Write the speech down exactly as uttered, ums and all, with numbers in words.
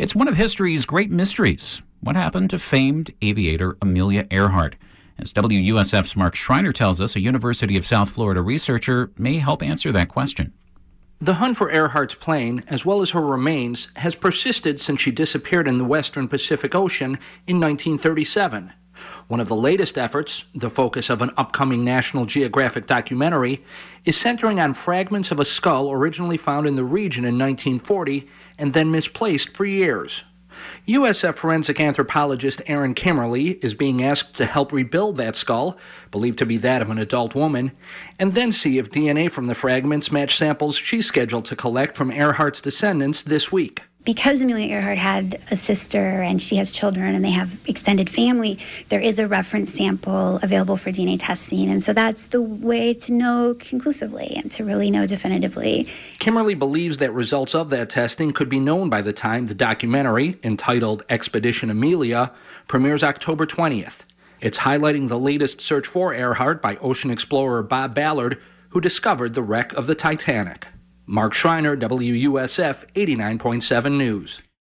It's one of history's great mysteries. What happened to famed aviator Amelia Earhart? As W U S F's Mark Schreiner tells us, a University of South Florida researcher may help answer that question. The hunt for Earhart's plane, as well as her remains, has persisted since she disappeared in the western Pacific Ocean in nineteen thirty-seven. One of the latest efforts, the focus of an upcoming National Geographic documentary, is centering on fragments of a skull originally found in the region in nineteen forty and then misplaced for years. U S F forensic anthropologist Erin Kimmerly is being asked to help rebuild that skull, believed to be that of an adult woman, and then see if D N A from the fragments match samples she's scheduled to collect from Earhart's descendants this week. Because Amelia Earhart had a sister and she has children and they have extended family, there is a reference sample available for D N A testing. And so that's the way to know conclusively and to really know definitively. Kimmerly believes that results of that testing could be known by the time the documentary, entitled Expedition Amelia, premieres October twentieth. It's highlighting the latest search for Earhart by ocean explorer Bob Ballard, who discovered the wreck of the Titanic. Mark Schreiner, W U S F eighty-nine point seven News.